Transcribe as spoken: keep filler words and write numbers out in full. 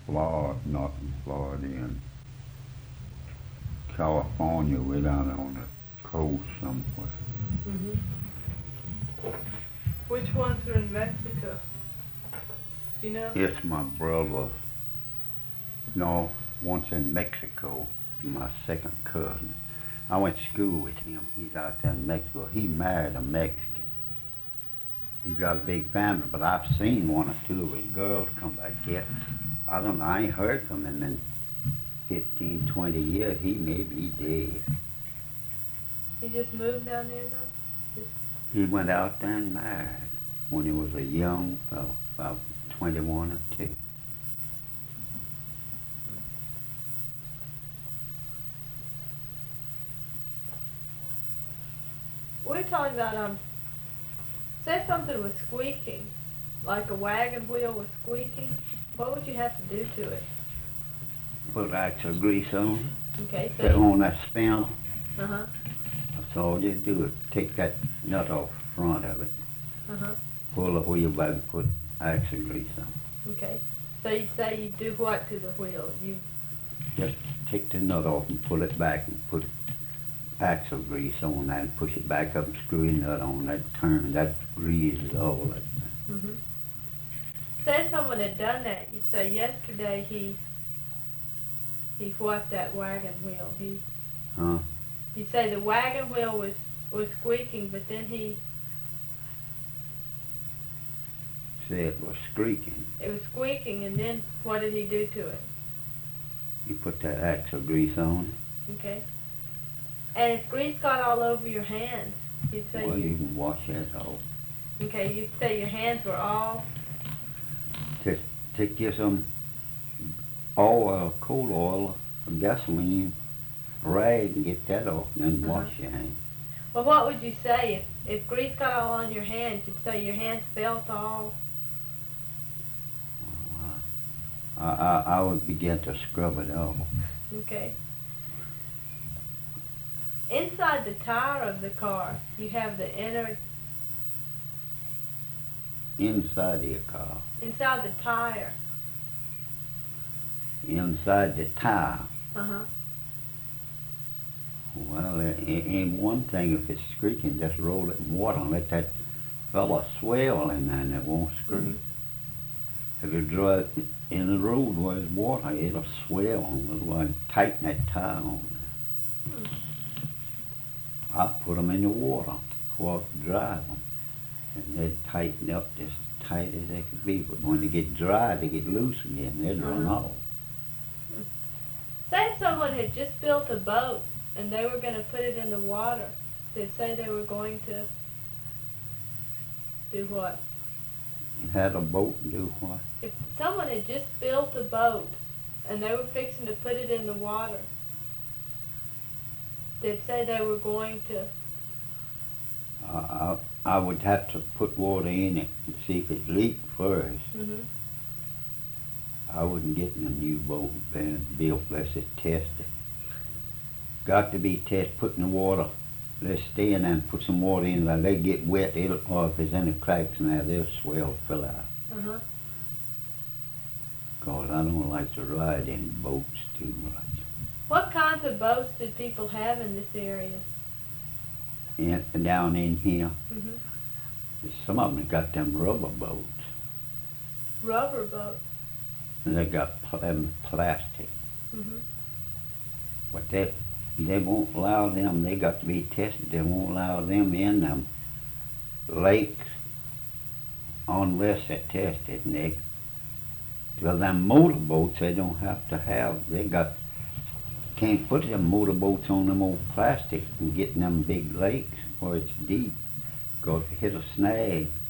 Florida, not in Florida, in California, way down on the coast somewhere. Mhm. Which ones are in Mexico? Do you know? It's my brother's. No, once in Mexico, my second cousin. I went to school with him. He's out there in Mexico. He married a Mexican. He's got a big family, but I've seen one or two of his girls come back yet. I don't know. I ain't heard from him in fifteen, twenty years. He may be dead. He just moved down there though? Just... He went out there and married when he was a young fellow, about twenty-one or two. We're talking about, um, say something was squeaking, like a wagon wheel was squeaking, what would you have to do to it? Put axle grease on it. Okay, Put so... on that spindle. Uh-huh, That's all you do is take that nut off the front of it, uh-huh, pull the wheel back and put axle grease on. okay. So you'd say you do what to the wheel? You... Just take the nut off and pull it back and put axle grease on that and push it back up and screw the nut on that turn. That greases all that. Mm-hmm. Say someone had done that, you'd say yesterday he, he what that wagon wheel? He, Huh? you'd say the wagon wheel was, was squeaking, but then he, Say it was squeaking. it was squeaking, and then what did he do to it? You put that axle grease on Okay. And if grease got all over your hands, you'd it. say Well, you you, can wash that off. okay, you'd say your hands were all, Just take you some oil, coal oil, or gasoline, rag and get that off, and then Uh-huh. wash your hands. well, what would you say if, if grease got all on your hands? You'd say your hands felt all, I, I, I would begin to scrub it off. okay. Inside the tire of the car, you have the inner, Inside your car, inside the tire. inside the tire. Uh-huh. Well, it it ain't one thing if it's squeaking, just roll it in water and let that fella swell in there and it won't squeak. Mhm. If you draw it in the road where there's water, it'll swell on it, while tighten that tire on there. Hmm. I put them in the water before I drive them, and they'd tighten up just as tight as they could be, but when they get dry, they get loose again, they'd run Uh-huh. off. Say if someone had just built a boat and they were going to put it in the water, they'd say they were going to do what? You had a boat and do what? If someone had just built a boat and they were fixing to put it in the water, they'd say they were going to, I, I, I would have to put water in it and see if it leaked first. mm-hmm. I wouldn't get in a new boat being built unless it's tested. Got to be tested, put in the water. Let's stay in there and put some water in there. They get wet, it'll, or if there's any cracks in there, they'll swell, fill out. Uh-huh. Because I don't like to ride in boats too much. What kinds of boats did people have in this area? And, and down in here, Mm-hmm. some of them got them rubber boats. Rubber boats. And they got pl- them plastic. Mm-hmm. But they, they won't allow them, they got to be tested, they won't allow them in them lakes unless they're tested. And they, well, them motorboats they don't have to have, they got, can't put them motorboats on them old plastic and get in them big lakes where it's deep. Because if you hit a snag,